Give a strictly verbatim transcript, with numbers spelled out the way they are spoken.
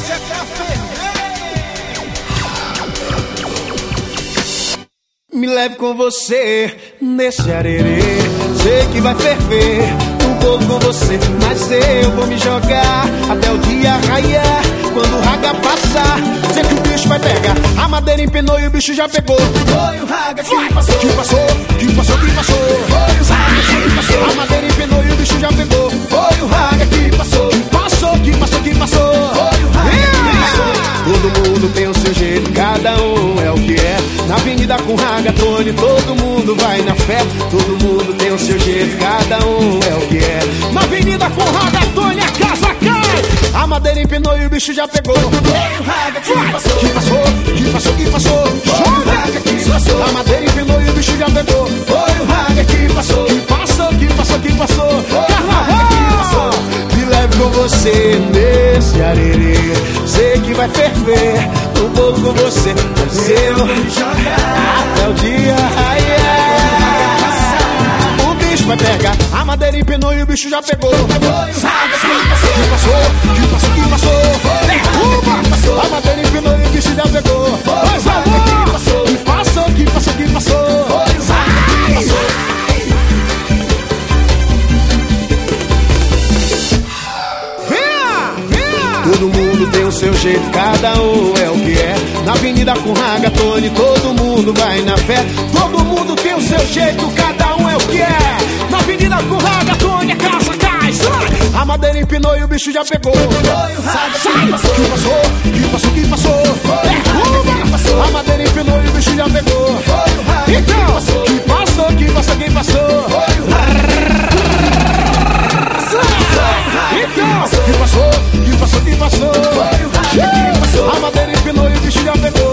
você tá fervendo. Me leve com você nesse arerê. Sei que vai ferver um pouco com você, mas eu vou me jogar até o dia raiar. Quando o raga passar, sei que o bicho vai pegar. A madeira empenou e o bicho já pegou. Foi o raga que passou, que passou, que passou, que passou. Foi o raga que passou. A madeira empenou e o bicho já pegou. Foi o raga que passou, que passou, que passou, que passou. Foi o raga que passou. Todo mundo tem o seu jeito, cada um é o que é. Na avenida com ragatone, todo mundo vai na fé. Todo mundo tem o seu jeito, cada um é o que é. Na avenida com ragatone, a casa cai. A madeira empenou e o bicho já pegou. Foi o raga que passou, que passou, que passou, que passou. Foi o raga que passou. A madeira empenou e o bicho já pegou. Foi o raga que passou, que passou, que passou, que passou. Carnaval! Me leve com você nesse arerê. Sei que vai ferver um pouco com você, mas eu vou me jogar até o dia raiar. O bicho vai pegar, a madeira empenou e o bicho já pegou. Foi o raga que passou, que passou, que passou, que passou. Derruba! A madeira empenou e o bicho já pegou. Mas amor, que passou, que passou, que passou, que passou. Foi o raga que passou. Todo mundo tem o seu jeito, cada um é o que é. Na avenida com ragatone, todo mundo vai na fé. Todo mundo tem o seu jeito, cada um é o que é. Na avenida com ragatone, a casa cai, sai. A madeira empinou e o bicho já pegou. Foi o raga que passou, que passou, que passou, que passou. Derruba! A madeira empinou e o bicho já pegou. Então, que passou, que passou, que passou. Então, que passou, que passou, que passou. A madeira empinou e o bicho já pegou.